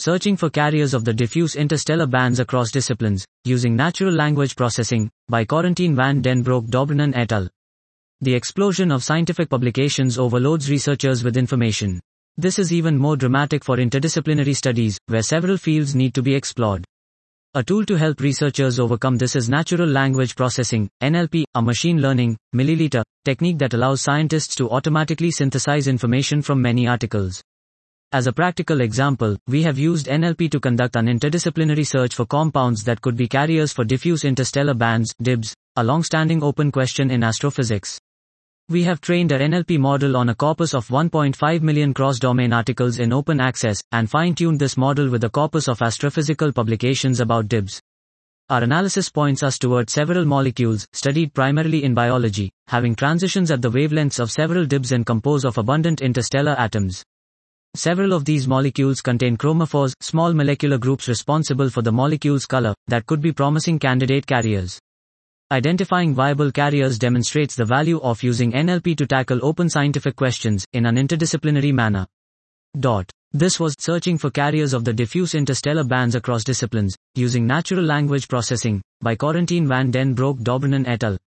Searching for carriers of the diffuse interstellar bands across disciplines, using natural language processing, by Corentin van den Broek Dobrynin et al. The explosion of scientific publications overloads researchers with information. This is even more dramatic for interdisciplinary studies, where several fields need to be explored. A tool to help researchers overcome this is natural language processing, NLP, a machine learning, milliliter, technique that allows scientists to automatically synthesize information from many articles. As a practical example, we have used NLP to conduct an interdisciplinary search for compounds that could be carriers for diffuse interstellar bands, DIBs, a long-standing open question in astrophysics. We have trained our NLP model on a corpus of 1.5 million cross-domain articles in open access, and fine-tuned this model with a corpus of astrophysical publications about DIBs. Our analysis points us toward several molecules, studied primarily in biology, having transitions at the wavelengths of several DIBs and composed of abundant interstellar atoms. Several of these molecules contain chromophores, small molecular groups responsible for the molecule's color, that could be promising candidate carriers. Identifying viable carriers demonstrates the value of using NLP to tackle open scientific questions in an interdisciplinary manner. This was Searching for Carriers of the Diffuse Interstellar Bands Across Disciplines, using Natural Language Processing, by Corentin van den Broek Dobrynin et al.